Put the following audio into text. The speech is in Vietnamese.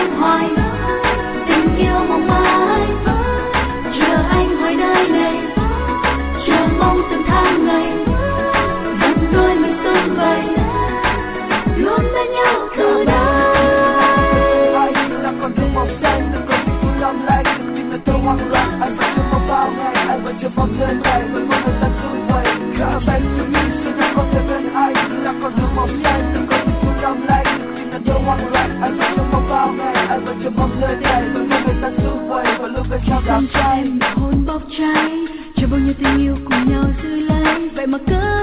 em hoài, tình yêu mong mãi, chờ anh hoài đời này, chờ mong từng tháng ngày, dắt đôi mình sum vầy, luôn bên nhau từ đây. Là còn thương mong xanh, đừng còn những phút long lanh, đừng chỉ là tôi hoang loạn. Anh vẫn chưa mong bao ngày, anh vẫn chưa mong nơi này, vẫn mong người ta sum vầy. Cả tay suy nghĩ, suy nghĩ có thể bên anh. Là còn thương mong xanh, đừng còn những phút long lanh, đừng chỉ là tôi hoang loạn. Anh vẫn chưa mong bao ngày, anh vẫn chưa mong nơi này, vẫn mong người ta sum vầy, và luôn bên trong đám cháy. Hôn bốc cháy, cho bao nhiêu tình yêu cùng nhau giữ lấy, vậy mà cứ